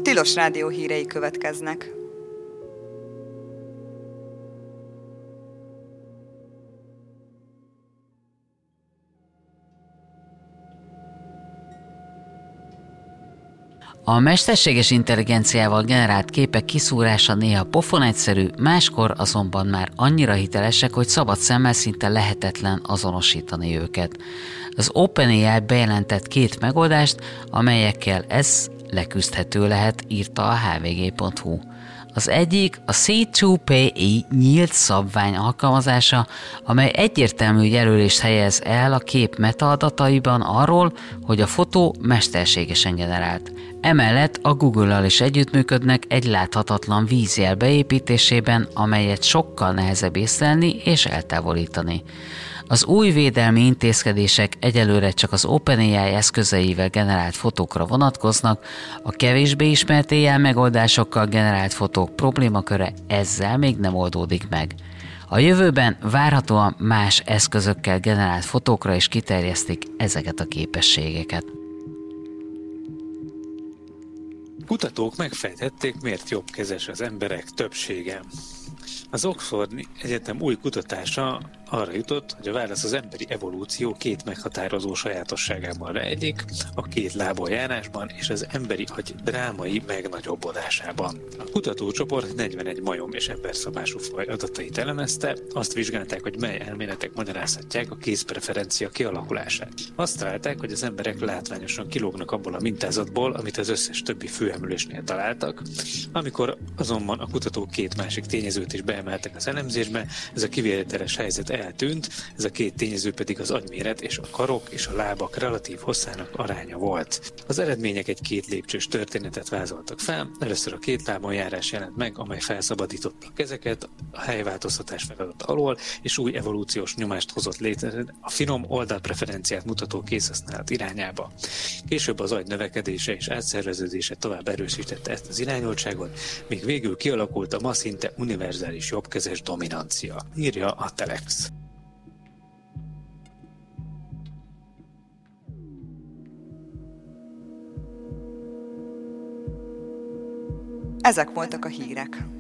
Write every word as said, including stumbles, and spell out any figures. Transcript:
Tilos Rádió hírei következnek. A mesterséges intelligenciával generált képek kiszúrása néha pofon egyszerű, máskor azonban már annyira hitelesek, hogy szabad szemmel szinte lehetetlen azonosítani őket. Az OpenAI bejelentett két megoldást, amelyekkel ez leküzdhető lehet, írta a há vé gé pont hú. Az egyik a cé kettő pé i nyílt szabvány alkalmazása, amely egyértelmű jelölést helyez el a kép metaadataiban arról, hogy a fotó mesterségesen generált. Emellett a Google-al is együttműködnek egy láthatatlan vízjel beépítésében, amelyet sokkal nehezebb észlelni és eltávolítani. Az új védelmi intézkedések egyelőre csak az OpenAI eszközeivel generált fotókra vonatkoznak, a kevésbé ismert á i megoldásokkal generált fotók problémaköre ezzel még nem oldódik meg. A jövőben várhatóan más eszközökkel generált fotókra is kiterjesztik ezeket a képességeket. Kutatók megfejtették, miért jobbkezes az emberek többsége. Az Oxford Egyetem új kutatása arra jutott, hogy a válasz az emberi evolúció két meghatározó sajátosságában rejlik, a két lábon járásban és az emberi agy drámai megnagyobbodásában. A kutatócsoport negyvenegy majom és emberszabású faj adatait elemezte, azt vizsgálták, hogy mely elméletek magyarázhatják a kézpreferencia kialakulását. Azt találták, hogy az emberek látványosan kilógnak abból a mintázatból, amit az összes többi főemlősnél találtak. Amikor azonban a kutatók két másik tényezőt is beemeltek az elemzésbe, ez a kivételes helyzet eltűnt, ez a két tényező pedig az agyméret és a karok és a lábak relatív hosszának aránya volt. Az eredmények egy két lépcsős történetet vázoltak fel, először a két lábon járás jelent meg, amely felszabadította a kezeket a helyváltoztatás feladat alól, és új evolúciós nyomást hozott létre a finom oldalpreferenciát mutató kézhasználat irányába. Később az agy növekedése és átszerveződése tovább erősítette ezt az irányultságot, míg végül kialakult a ma szinte univerzális jobbkezes dominancia, írja a Telex. Ezek voltak a hírek.